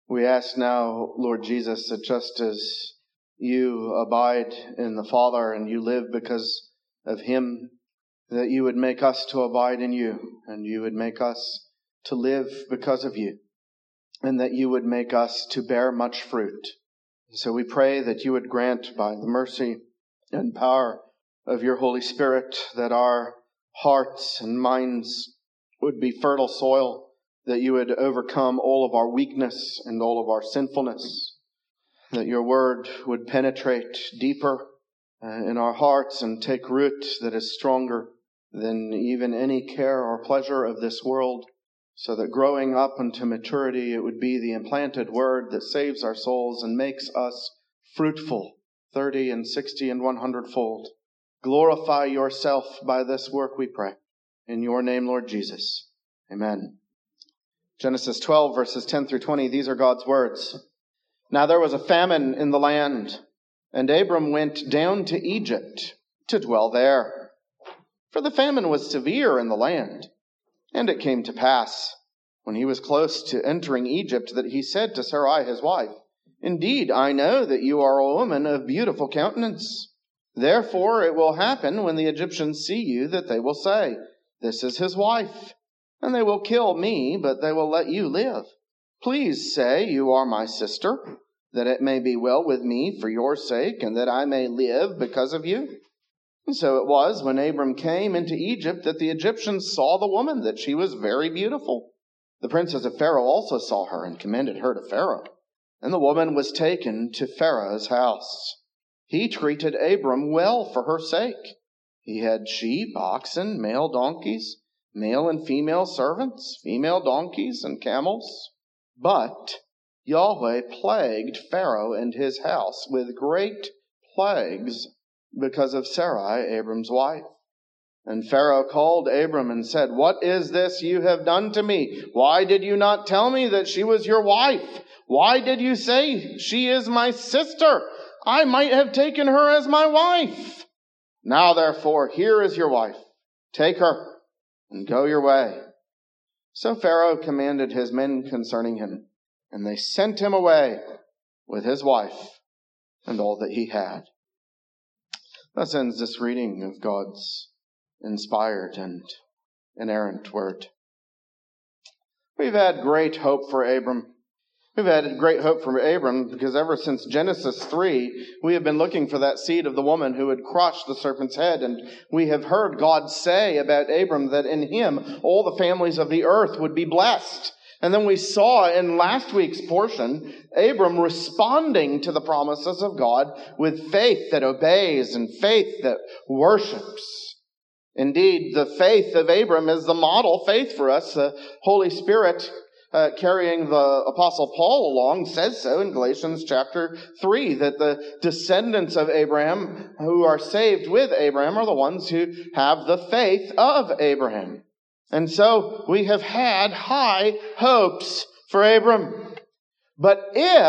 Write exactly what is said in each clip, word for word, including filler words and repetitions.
We ask now, Lord Jesus, that just as you abide in the Father and you live because of him, that you would make us to abide in you, and you would make us to live because of you, and that you would make us to bear much fruit. So we pray that you would grant by the mercy and power of your Holy Spirit that our hearts and minds would be fertile soil, that you would overcome all of our weakness and all of our sinfulness, that your word would penetrate deeper uh, in our hearts and take root that is stronger than even any care or pleasure of this world, so that growing up into maturity, it would be the implanted word that saves our souls and makes us fruitful, thirty and sixty and one hundred fold. Glorify yourself by this work, we pray. In your name, Lord Jesus. Amen. Genesis twelve, verses ten through twenty, these are God's words. Now there was a famine in the land, and Abram went down to Egypt to dwell there. For the famine was severe in the land. And it came to pass, when he was close to entering Egypt, that he said to Sarai his wife, Indeed, I know that you are a woman of beautiful countenance. Therefore it will happen when the Egyptians see you that they will say, This is his wife. And they will kill me, but they will let you live. Please say you are my sister, that it may be well with me for your sake, and that I may live because of you. And so it was, when Abram came into Egypt, that the Egyptians saw the woman, that she was very beautiful. The princes of Pharaoh also saw her, and commended her to Pharaoh. And the woman was taken to Pharaoh's house. He treated Abram well for her sake. He had sheep, oxen, male donkeys, male and female servants, female donkeys, and camels. But Yahweh plagued Pharaoh and his house with great plagues because of Sarai, Abram's wife. And Pharaoh called Abram and said, What is this you have done to me? Why did you not tell me that she was your wife? Why did you say, She is my sister? I might have taken her as my wife. Now therefore, here is your wife. Take her and go your way. So Pharaoh commanded his men concerning him, and they sent him away with his wife and all that he had. Thus ends this reading of God's inspired and inerrant word. We've had great hope for Abram. We've had great hope for Abram because ever since Genesis three, we have been looking for that seed of the woman who would crush the serpent's head. And we have heard God say about Abram that in him all the families of the earth would be blessed. And then we saw in last week's portion, Abram responding to the promises of God with faith that obeys and faith that worships. Indeed, the faith of Abram is the model faith for us. The Holy Spirit Uh, carrying the Apostle Paul along, says so in Galatians chapter three, that the descendants of Abraham who are saved with Abraham are the ones who have the faith of Abraham. And so we have had high hopes for Abram. But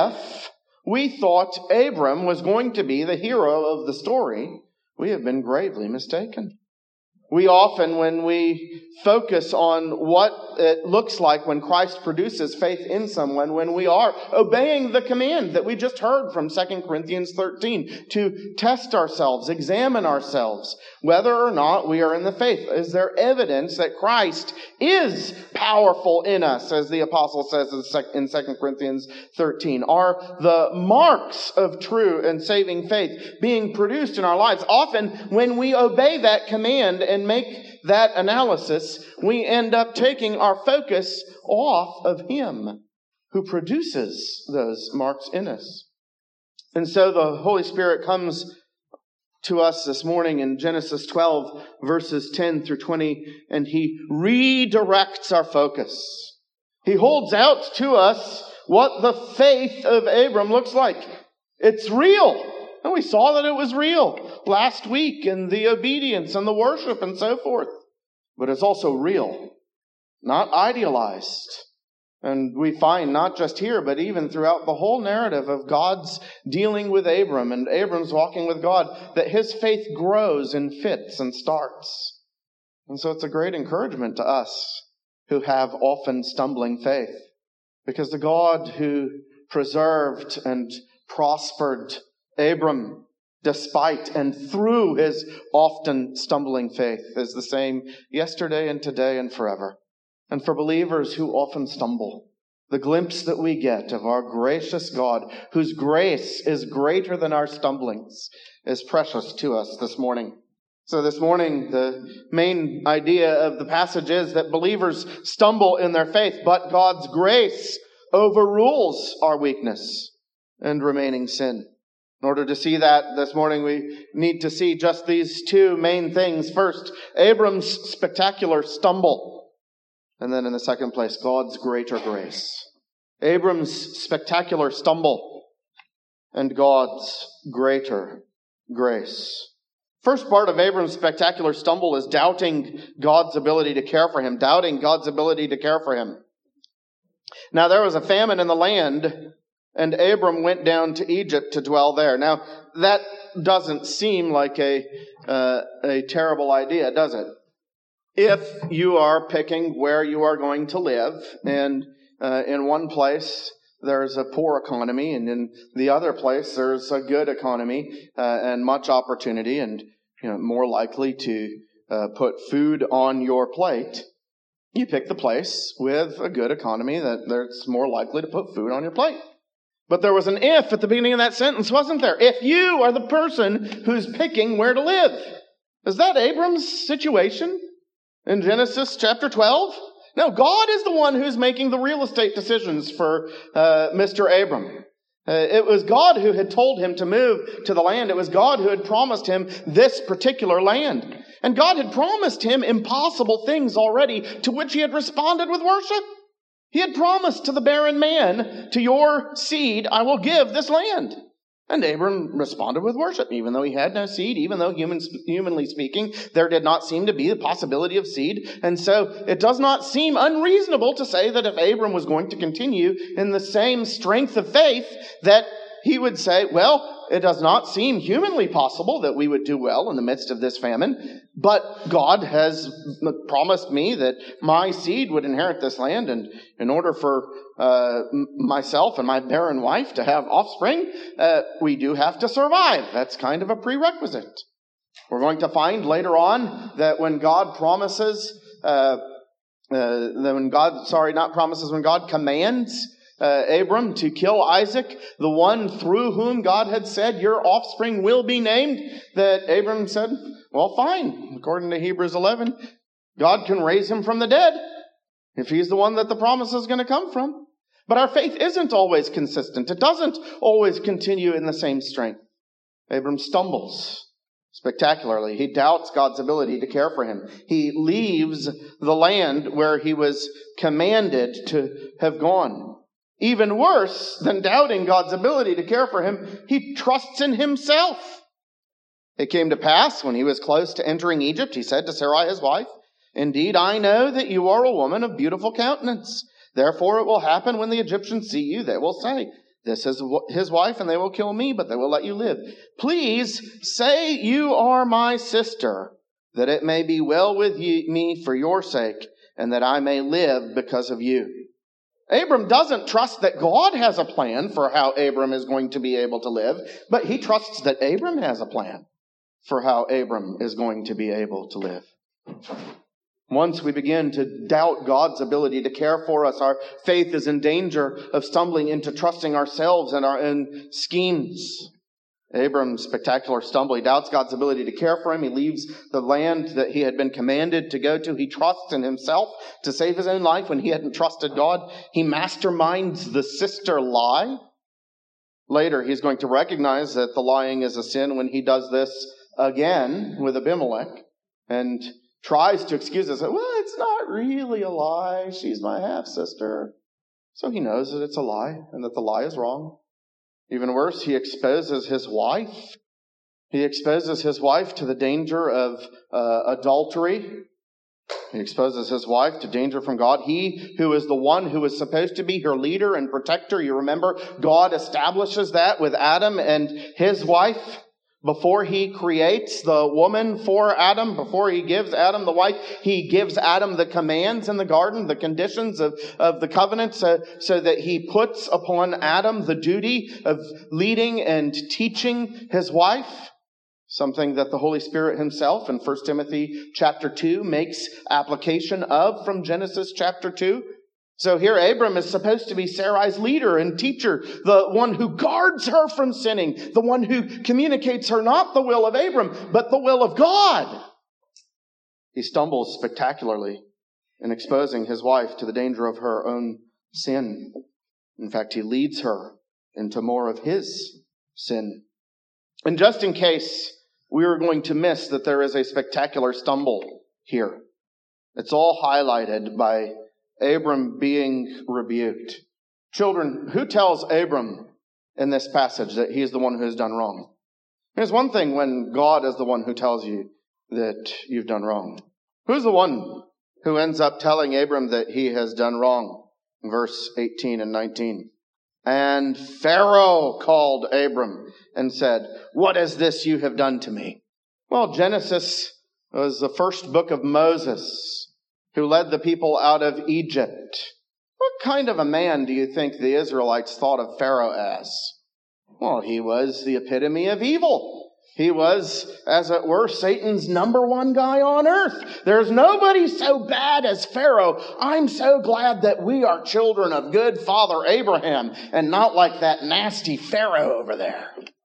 if we thought Abram was going to be the hero of the story, we have been gravely mistaken. We often, when we focus on what it looks like when Christ produces faith in someone, when we are obeying the command that we just heard from Second Corinthians thirteen, to test ourselves, examine ourselves, whether or not we are in the faith. Is there evidence that Christ is powerful in us, as the apostle says in Second Corinthians thirteen? Are the marks of true and saving faith being produced in our lives? Often, when we obey that command and make that analysis, we end up taking our focus off of Him who produces those marks in us. And so the Holy Spirit comes to us this morning in Genesis twelve, verses ten through twenty, and He redirects our focus. He holds out to us what the faith of Abram looks like. It's real. And we saw that it was real last week in the obedience and the worship and so forth. But it's also real, not idealized. And we find not just here, but even throughout the whole narrative of God's dealing with Abram and Abram's walking with God, that his faith grows in fits and starts. And so it's a great encouragement to us who have often stumbling faith. Because the God who preserved and prospered Abram despite and through his often stumbling faith is the same yesterday and today and forever. And for believers who often stumble, the glimpse that we get of our gracious God, whose grace is greater than our stumblings, is precious to us this morning. So this morning, the main idea of the passage is that believers stumble in their faith, but God's grace overrules our weakness and remaining sin. In order to see that this morning, we need to see just these two main things. First, Abram's spectacular stumble. And then in the second place, God's greater grace. Abram's spectacular stumble and God's greater grace. First part of Abram's spectacular stumble is doubting God's ability to care for him. Doubting God's ability to care for him. Now there was a famine in the land, and Abram went down to Egypt to dwell there. Now that doesn't seem like a uh, a terrible idea, does it? If you are picking where you are going to live, and uh, in one place there's a poor economy, and in the other place there's a good economy uh, and much opportunity, and you know more likely to uh, put food on your plate, you pick the place with a good economy that there's more likely to put food on your plate. But there was an if at the beginning of that sentence, wasn't there? If you are the person who's picking where to live. Is that Abram's situation in Genesis chapter twelve? No, God is the one who's making the real estate decisions for uh, Mister Abram. Uh, it was God who had told him to move to the land. It was God who had promised him this particular land. And God had promised him impossible things already, to which he had responded with worship. He had promised to the barren man, to your seed I will give this land. And Abram responded with worship, even though he had no seed, even though human, humanly speaking, there did not seem to be the possibility of seed. And so it does not seem unreasonable to say that if Abram was going to continue in the same strength of faith, that he would say, well, it does not seem humanly possible that we would do well in the midst of this famine, but God has promised me that my seed would inherit this land, and in order for uh, myself and my barren wife to have offspring, uh, we do have to survive. That's kind of a prerequisite. We're going to find later on that when God promises, uh, uh, that when God, sorry, not promises, when God commands Uh, Abram to kill Isaac, the one through whom God had said, your offspring will be named, that Abram said, well, fine. According to Hebrews eleven, God can raise him from the dead if he's the one that the promise is going to come from. But our faith isn't always consistent. It doesn't always continue in the same strength. Abram stumbles spectacularly. He doubts God's ability to care for him. He leaves the land where he was commanded to have gone. Even worse than doubting God's ability to care for him, he trusts in himself. It came to pass, when he was close to entering Egypt, he said to Sarai his wife, indeed, I know that you are a woman of beautiful countenance. Therefore it will happen when the Egyptians see you, they will say, this is his wife, and they will kill me, but they will let you live. Please say you are my sister, that it may be well with you, me for your sake, and that I may live because of you. Abram doesn't trust that God has a plan for how Abram is going to be able to live, but he trusts that Abram has a plan for how Abram is going to be able to live. Once we begin to doubt God's ability to care for us, our faith is in danger of stumbling into trusting ourselves and our own schemes. Abram's spectacular stumble. He doubts God's ability to care for him. He leaves the land that he had been commanded to go to. He trusts in himself to save his own life when he hadn't trusted God. He masterminds the sister lie. Later, he's going to recognize that the lying is a sin when he does this again with Abimelech and tries to excuse it. Well, it's not really a lie. She's my half-sister. So he knows that it's a lie and that the lie is wrong. Even worse, he exposes his wife. He exposes his wife to the danger of uh, adultery. He exposes his wife to danger from God. He who is the one who is supposed to be her leader and protector. You remember, God establishes that with Adam and his wife. Before he creates the woman for Adam, before he gives Adam the wife, he gives Adam the commands in the garden, the conditions of, of the covenant, so, so that he puts upon Adam the duty of leading and teaching his wife. Something that the Holy Spirit himself in First Timothy chapter two makes application of from Genesis chapter two. So here Abram is supposed to be Sarai's leader and teacher, the one who guards her from sinning, the one who communicates her not the will of Abram, but the will of God. He stumbles spectacularly in exposing his wife to the danger of her own sin. In fact, he leads her into more of his sin. And just in case we are going to miss that there is a spectacular stumble here, it's all highlighted by Abram being rebuked. Children, who tells Abram in this passage that he is the one who has done wrong? It's one thing when God is the one who tells you that you've done wrong. Who's the one who ends up telling Abram that he has done wrong? Verse eighteen and nineteen. And Pharaoh called Abram and said, "What is this you have done to me?" Well, Genesis was the first book of Moses, who led the people out of Egypt. What kind of a man do you think the Israelites thought of Pharaoh as? Well, he was the epitome of evil. He was, as it were, Satan's number one guy on earth. There's nobody so bad as Pharaoh. I'm so glad that we are children of good Father Abraham and not like that nasty Pharaoh over there.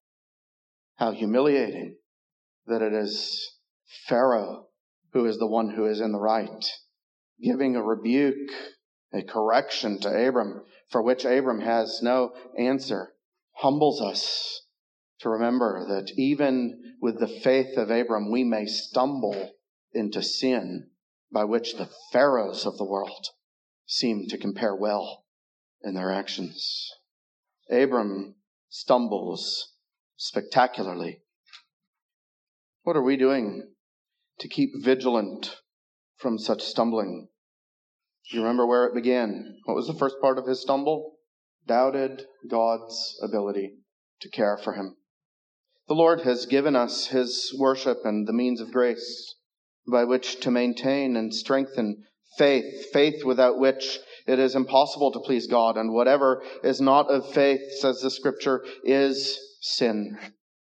How humiliating that it is Pharaoh who is the one who is in the right, giving a rebuke, a correction to Abram, for which Abram has no answer, humbles us to remember that even with the faith of Abram, we may stumble into sin by which the pharaohs of the world seem to compare well in their actions. Abram stumbles spectacularly. What are we doing to keep vigilant from such stumbling? Do you remember where it began? What was the first part of his stumble? Doubted God's ability to care for him. The Lord has given us his worship and the means of grace by which to maintain and strengthen faith, faith without which it is impossible to please God, and whatever is not of faith, says the Scripture, is sin.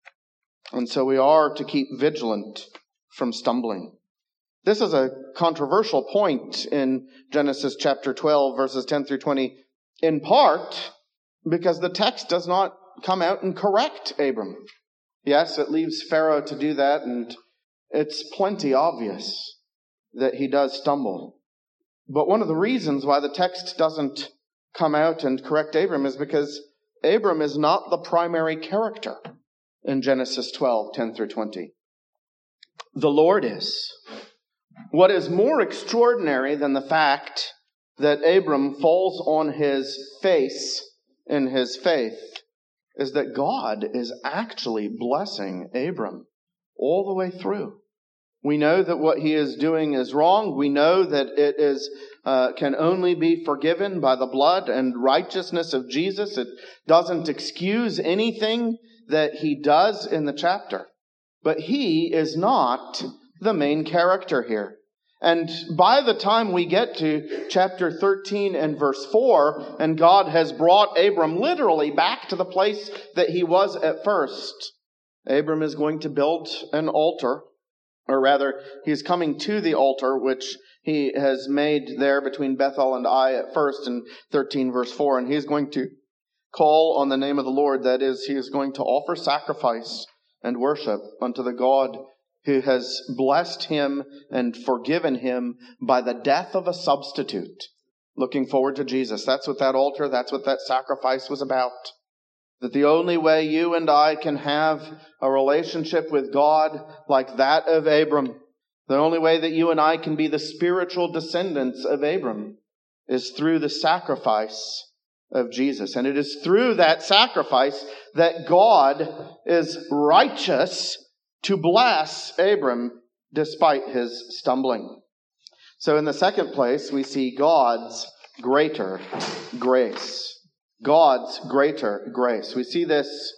And so we are to keep vigilant from stumbling. This is a controversial point in Genesis chapter twelve, verses ten through twenty, in part because the text does not come out and correct Abram. Yes, it leaves Pharaoh to do that, and it's plenty obvious that he does stumble. But one of the reasons why the text doesn't come out and correct Abram is because Abram is not the primary character in Genesis twelve, ten through twenty. The Lord is. What is more extraordinary than the fact that Abram falls on his face in his faith is that God is actually blessing Abram all the way through. We know that what he is doing is wrong. We know that it is uh, can only be forgiven by the blood and righteousness of Jesus. It doesn't excuse anything that he does in the chapter. But he is not the main character here. And by the time we get to chapter thirteen and verse four, and God has brought Abram literally back to the place that he was at first, Abram is going to build an altar, or rather, he's coming to the altar, which he has made there between Bethel and Ai at first in thirteen verse four, and he's going to call on the name of the Lord. That is, he is going to offer sacrifice and worship unto the God who has blessed him and forgiven him by the death of a substitute. Looking forward to Jesus. That's what that altar, that's what that sacrifice was about. That the only way you and I can have a relationship with God like that of Abram, the only way that you and I can be the spiritual descendants of Abram, is through the sacrifice of Jesus. And it is through that sacrifice that God is righteous to bless Abram despite his stumbling. So in the second place, we see God's greater grace. God's greater grace. We see this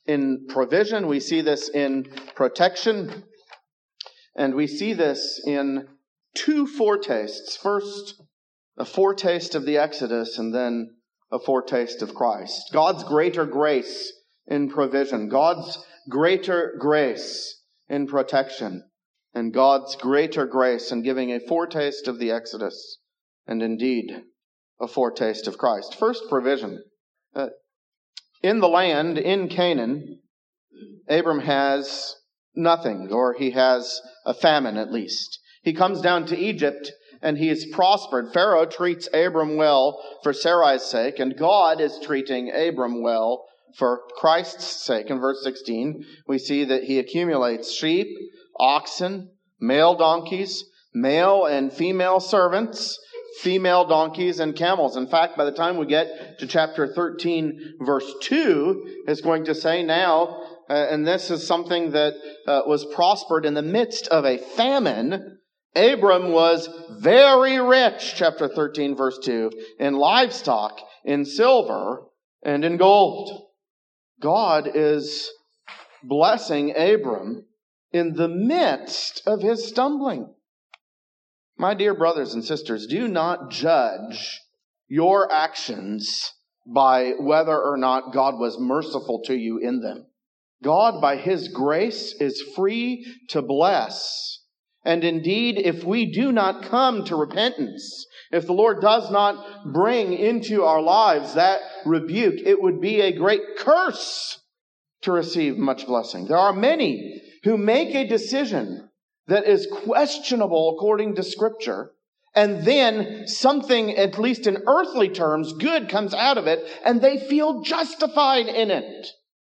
in provision. We see this in protection. And we see this in two foretastes. First, a foretaste of the Exodus, and then a foretaste of Christ. God's greater grace in provision. God's greater grace in protection. And God's greater grace in giving a foretaste of the Exodus. And indeed, a foretaste of Christ. First, provision. Uh, in the land, in Canaan, Abram has nothing, or he has a famine at least. He comes down to Egypt and he is prospered. Pharaoh treats Abram well for Sarai's sake, and God is treating Abram well for Christ's sake. In verse sixteen, we see that he accumulates sheep, oxen, male donkeys, male and female servants, female donkeys, and camels. In fact, by the time we get to chapter thirteen, verse two, it's going to say now, uh, and this is something that uh, was prospered in the midst of a famine, Abram was very rich, chapter thirteen, verse two, in livestock, in silver, and in gold. God is blessing Abram in the midst of his stumbling. My dear brothers and sisters, do not judge your actions by whether or not God was merciful to you in them. God, by His grace, is free to bless. And indeed, if we do not come to repentance, if the Lord does not bring into our lives that rebuke, it would be a great curse to receive much blessing. There are many who make a decision that is questionable according to Scripture, and then something, at least in earthly terms, good comes out of it, and they feel justified in it.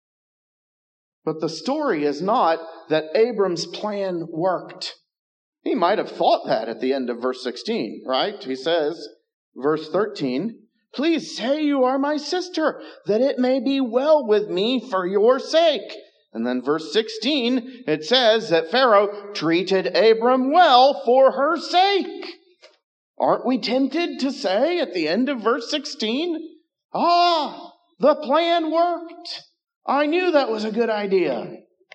But the story is not that Abram's plan worked. He might have thought that at the end of verse sixteen, right? He says, verse thirteen, "Please say you are my sister, that it may be well with me for your sake." And then verse sixteen, it says that Pharaoh treated Abram well for her sake. Aren't we tempted to say at the end of verse sixteen, ah, the plan worked. I knew that was a good idea.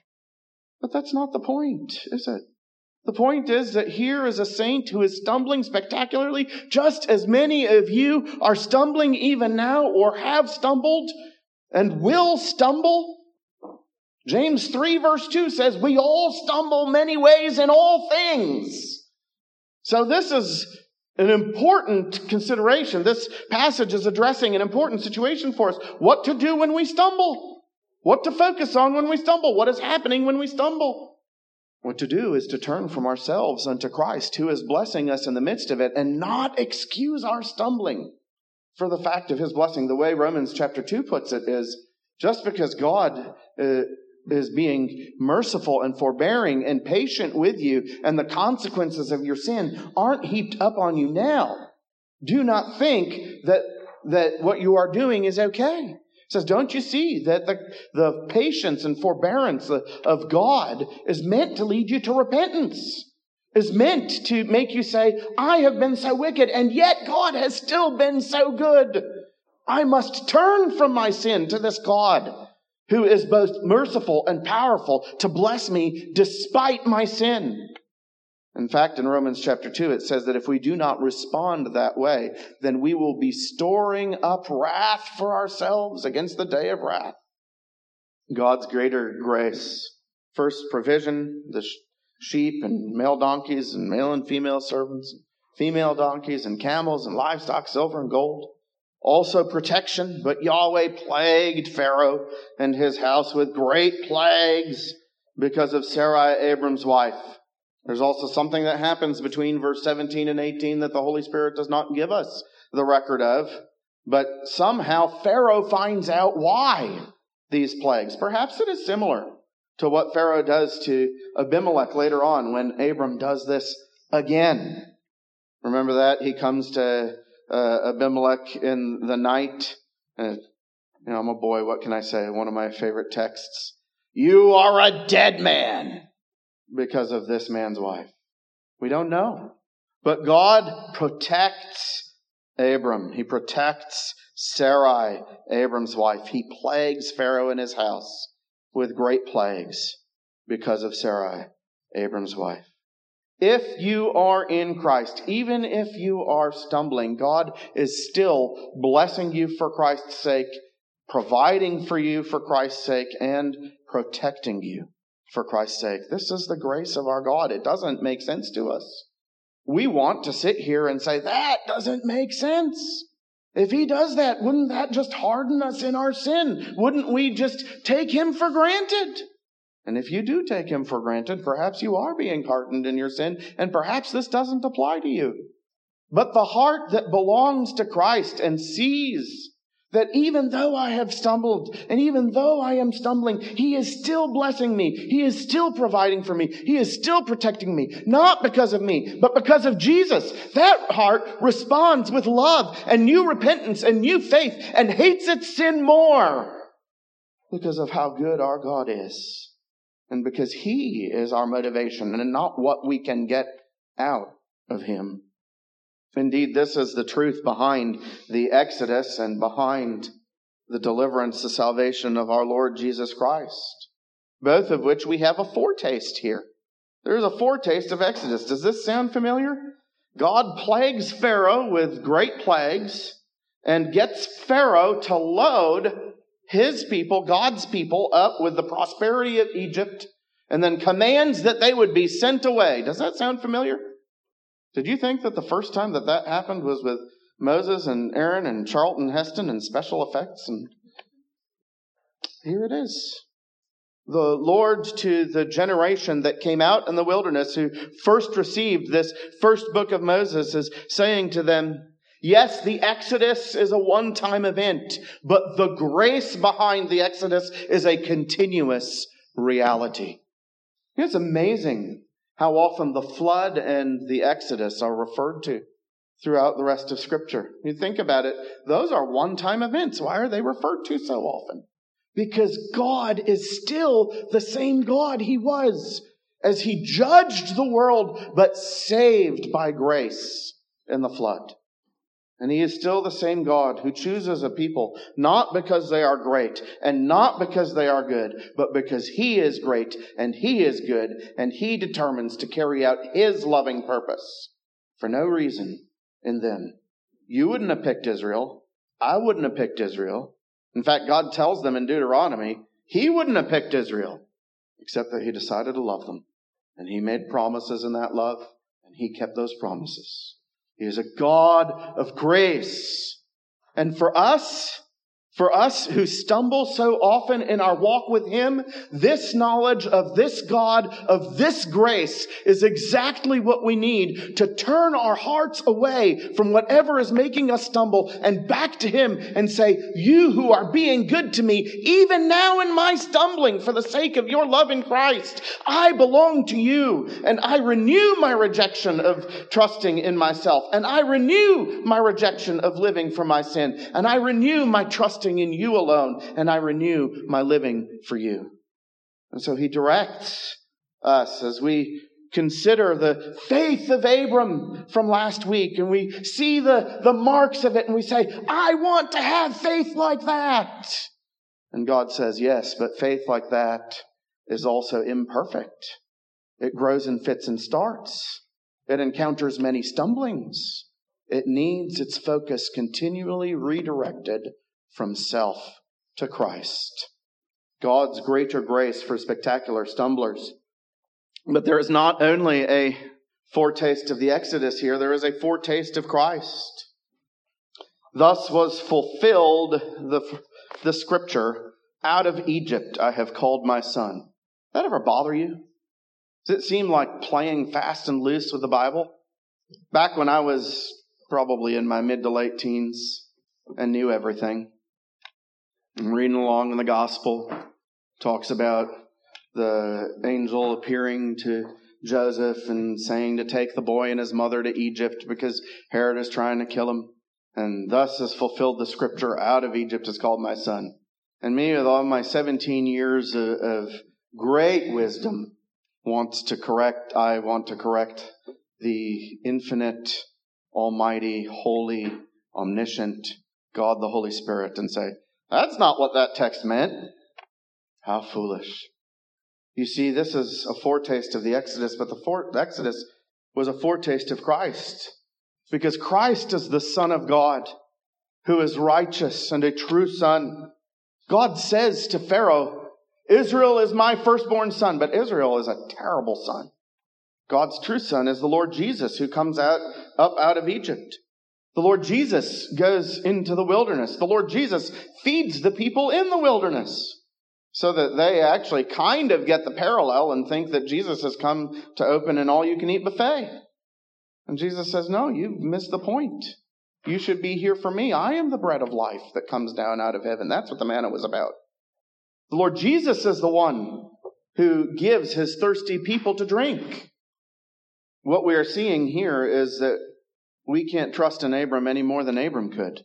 But that's not the point, is it? The point is that here is a saint who is stumbling spectacularly, just as many of you are stumbling even now, or have stumbled and will stumble. James three verse two says, we all stumble many ways in all things. So this is an important consideration. This passage is addressing an important situation for us. What to do when we stumble? What to focus on when we stumble? What is happening when we stumble? What to do is to turn from ourselves unto Christ, who is blessing us in the midst of it, and not excuse our stumbling for the fact of His blessing. The way Romans chapter two puts it is, just because God uh, is being merciful and forbearing and patient with you, and the consequences of your sin aren't heaped up on you now, do not think that, that what you are doing is okay. It says, don't you see that the, the patience and forbearance of God is meant to lead you to repentance? Is meant to make you say, I have been so wicked, and yet God has still been so good. I must turn from my sin to this God who is both merciful and powerful to bless me despite my sin. In fact, in Romans chapter two, it says that if we do not respond that way, then we will be storing up wrath for ourselves against the day of wrath. God's greater grace. First, provision, the sheep and male donkeys and male and female servants, female donkeys and camels and livestock, silver and gold. Also protection, but Yahweh plagued Pharaoh and his house with great plagues because of Sarai, Abram's wife. There's also something that happens between verse seventeen and eighteen that the Holy Spirit does not give us the record of. But somehow Pharaoh finds out why these plagues. Perhaps it is similar to what Pharaoh does to Abimelech later on when Abram does this again. Remember that? He comes to uh, Abimelech in the night. Uh, you know, I'm a boy. What can I say? One of my favorite texts. You are a dead man because of this man's wife. We don't know. But God protects Abram. He protects Sarai, Abram's wife. He plagues Pharaoh and his house with great plagues because of Sarai, Abram's wife. If you are in Christ, even if you are stumbling, God is still blessing you for Christ's sake, providing for you for Christ's sake, and protecting you for Christ's sake. This is the grace of our God. It doesn't make sense to us. We want to sit here and say, that doesn't make sense. If he does that, wouldn't that just harden us in our sin? Wouldn't we just take him for granted? And if you do take him for granted, perhaps you are being hardened in your sin, and perhaps this doesn't apply to you. But the heart that belongs to Christ and sees that even though I have stumbled, and even though I am stumbling, he is still blessing me. He is still providing for me. He is still protecting me. Not because of me, but because of Jesus. That heart responds with love and new repentance and new faith and hates its sin more because of how good our God is. And because he is our motivation and not what we can get out of him. Indeed, this is the truth behind the Exodus and behind the deliverance, the salvation of our Lord Jesus Christ. Both of which we have a foretaste here. There is a foretaste of Exodus. Does this sound familiar? God plagues Pharaoh with great plagues and gets Pharaoh to load his people, God's people, up with the prosperity of Egypt and then commands that they would be sent away. Does that sound familiar? Did you think that the first time that that happened was with Moses and Aaron and Charlton Heston and special effects? And here it is. The Lord to the generation that came out in the wilderness who first received this first book of Moses is saying to them, yes, the Exodus is a one-time event, but the grace behind the Exodus is a continuous reality. It's amazing how often the flood and the Exodus are referred to throughout the rest of Scripture. You think about it, those are one-time events. Why are they referred to so often? Because God is still the same God he was as he judged the world, but saved by grace in the flood. And he is still the same God who chooses a people, not because they are great and not because they are good, but because he is great and he is good and he determines to carry out his loving purpose for no reason in them. You wouldn't have picked Israel. I wouldn't have picked Israel. In fact, God tells them in Deuteronomy, he wouldn't have picked Israel, except that he decided to love them. And he made promises in that love, and he kept those promises. He is a God of grace. And for us, for us who stumble so often in our walk with him, this knowledge of this God, of this grace, is exactly what we need to turn our hearts away from whatever is making us stumble and back to him and say, you who are being good to me, even now in my stumbling for the sake of your love in Christ, I belong to you, and I renew my rejection of trusting in myself, and I renew my rejection of living for my sin, and I renew my trust in you alone, and I renew my living for you. And so he directs us as we consider the faith of Abram from last week, and we see the, the marks of it, and we say, I want to have faith like that. And God says, yes, but faith like that is also imperfect. It grows in fits and starts. It encounters many stumblings. It needs its focus continually redirected from self to Christ. God's greater grace for spectacular stumblers. But there is not only a foretaste of the Exodus here, there is a foretaste of Christ. Thus was fulfilled the, the scripture, out of Egypt I have called my son. That ever bother you? Does it seem like playing fast and loose with the Bible? Back when I was probably in my mid to late teens and knew everything, I'm reading along in the gospel. Talks about the angel appearing to Joseph and saying to take the boy and his mother to Egypt because Herod is trying to kill him. And thus is fulfilled the scripture, out of Egypt is called my son. And me, with all my seventeen years of, of great wisdom, wants to correct, I want to correct the infinite, almighty, holy, omniscient God the Holy Spirit and say, that's not what that text meant. How foolish. You see, this is a foretaste of the Exodus, but the, for- the Exodus was a foretaste of Christ. Because Christ is the Son of God, who is righteous and a true Son. God says to Pharaoh, Israel is my firstborn son, but Israel is a terrible son. God's true son is the Lord Jesus, who comes out up out of Egypt. The Lord Jesus goes into the wilderness. The Lord Jesus feeds the people in the wilderness, so that they actually kind of get the parallel and think that Jesus has come to open an all-you-can-eat buffet. And Jesus says, no, you've missed the point. You should be here for me. I am the bread of life that comes down out of heaven. That's what the manna was about. The Lord Jesus is the one who gives his thirsty people to drink. What we are seeing here is that we can't trust in Abram any more than Abram could.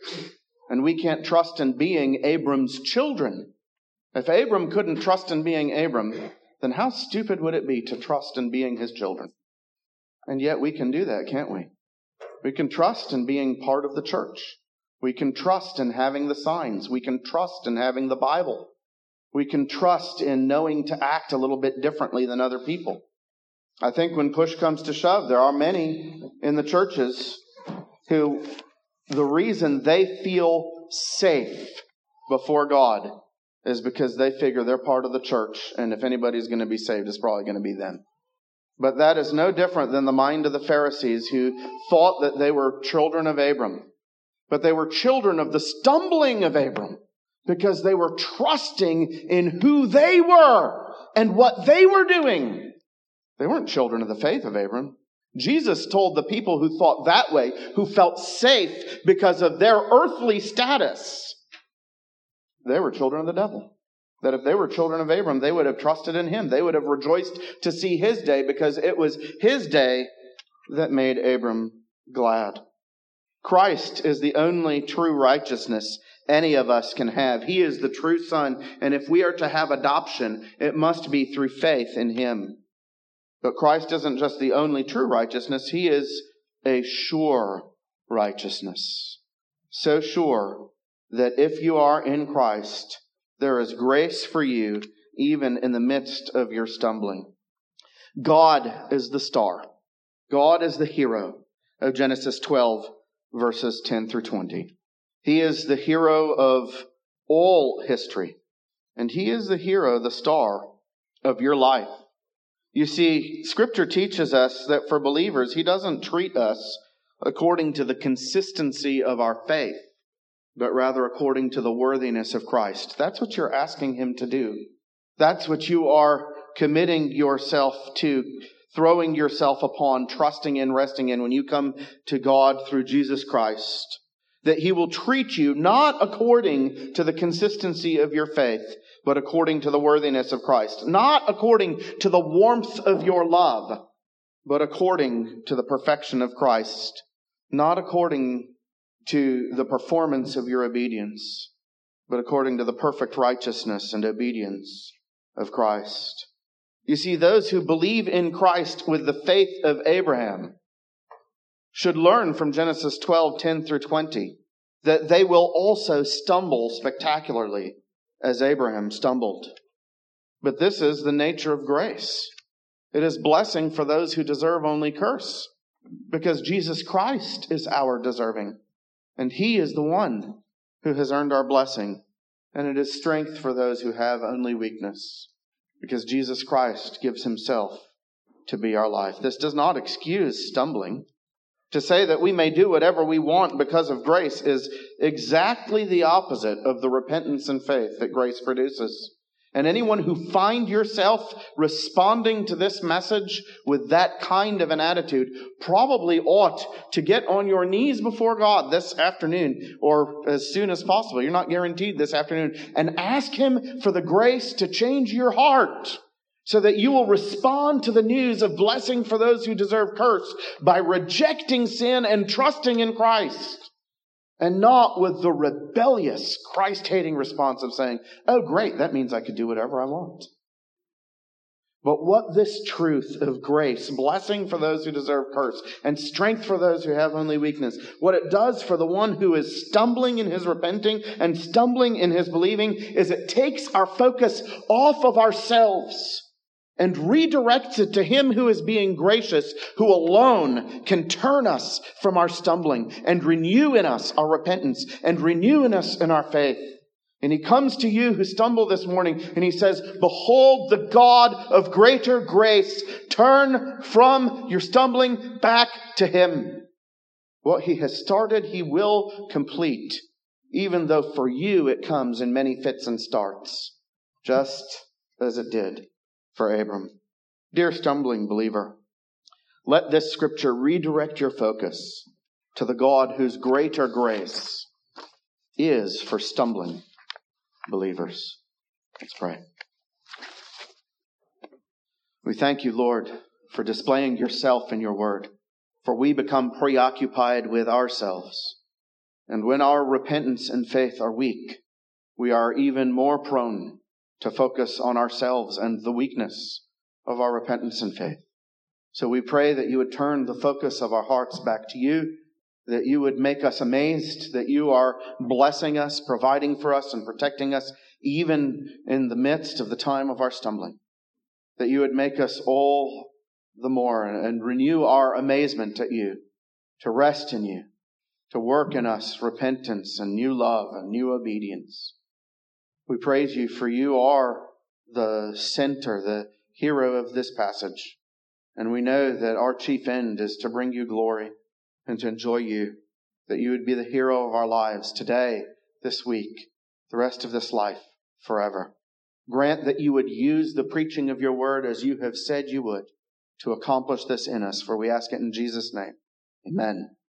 And we can't trust in being Abram's children. If Abram couldn't trust in being Abram, then how stupid would it be to trust in being his children? And yet we can do that, can't we? We can trust in being part of the church. We can trust in having the signs. We can trust in having the Bible. We can trust in knowing to act a little bit differently than other people. I think when push comes to shove, there are many in the churches who the reason they feel safe before God is because they figure they're part of the church, and if anybody's going to be saved, it's probably going to be them. But that is no different than the mind of the Pharisees, who thought that they were children of Abram. But they were children of the stumbling of Abram, because they were trusting in who they were and what they were doing. They weren't children of the faith of Abram. Jesus told the people who thought that way, who felt safe because of their earthly status, they were children of the devil. That if they were children of Abram, they would have trusted in him. They would have rejoiced to see his day, because it was his day that made Abram glad. Christ is the only true righteousness any of us can have. He is the true Son, and if we are to have adoption, it must be through faith in him. But Christ isn't just the only true righteousness. He is a sure righteousness. So sure that if you are in Christ, there is grace for you even in the midst of your stumbling. God is the star. God is the hero of Genesis twelve, verses ten through twenty. He is the hero of all history. And he is the hero, the star of your life. You see, Scripture teaches us that for believers, he doesn't treat us according to the consistency of our faith, but rather according to the worthiness of Christ. That's what you're asking him to do. That's what you are committing yourself to, throwing yourself upon, trusting in, resting in when you come to God through Jesus Christ. That he will treat you not according to the consistency of your faith, but according to the worthiness of Christ. Not according to the warmth of your love, but according to the perfection of Christ. Not according to the performance of your obedience, but according to the perfect righteousness and obedience of Christ. You see, those who believe in Christ with the faith of Abraham should learn from Genesis twelve, ten through twenty, that they will also stumble spectacularly as Abraham stumbled. But this is the nature of grace. It is blessing for those who deserve only curse, because Jesus Christ is our deserving. And he is the one who has earned our blessing. And it is strength for those who have only weakness, because Jesus Christ gives himself to be our life. This does not excuse stumbling. To say that we may do whatever we want because of grace is exactly the opposite of the repentance and faith that grace produces. And anyone who find yourself responding to this message with that kind of an attitude probably ought to get on your knees before God this afternoon, or as soon as possible. You're not guaranteed this afternoon. And ask him for the grace to change your heart, so that you will respond to the news of blessing for those who deserve curse by rejecting sin and trusting in Christ. And not with the rebellious, Christ-hating response of saying, oh, great, that means I could do whatever I want. But what this truth of grace, blessing for those who deserve curse, and strength for those who have only weakness, what it does for the one who is stumbling in his repenting and stumbling in his believing, is it takes our focus off of ourselves and redirects it to Him who is being gracious, who alone can turn us from our stumbling and renew in us our repentance and renew in us in our faith. And He comes to you who stumble this morning and He says, behold the God of greater grace. Turn from your stumbling back to Him. What He has started, He will complete, even though for you it comes in many fits and starts, just as it did for Abram. Dear stumbling believer, let this scripture redirect your focus to the God whose greater grace is for stumbling believers. Let's pray. We thank you, Lord, for displaying yourself in your word, for we become preoccupied with ourselves. And when our repentance and faith are weak, we are even more prone to focus on ourselves and the weakness of our repentance and faith. So we pray that you would turn the focus of our hearts back to you, that you would make us amazed that you are blessing us, providing for us, and protecting us, even in the midst of the time of our stumbling. That you would make us all the more and renew our amazement at you, to rest in you, to work in us repentance and new love and new obedience. We praise you, for you are the center, the hero of this passage. And we know that our chief end is to bring you glory and to enjoy you, that you would be the hero of our lives today, this week, the rest of this life, forever. Grant that you would use the preaching of your word as you have said you would to accomplish this in us, for we ask it in Jesus' name. Amen.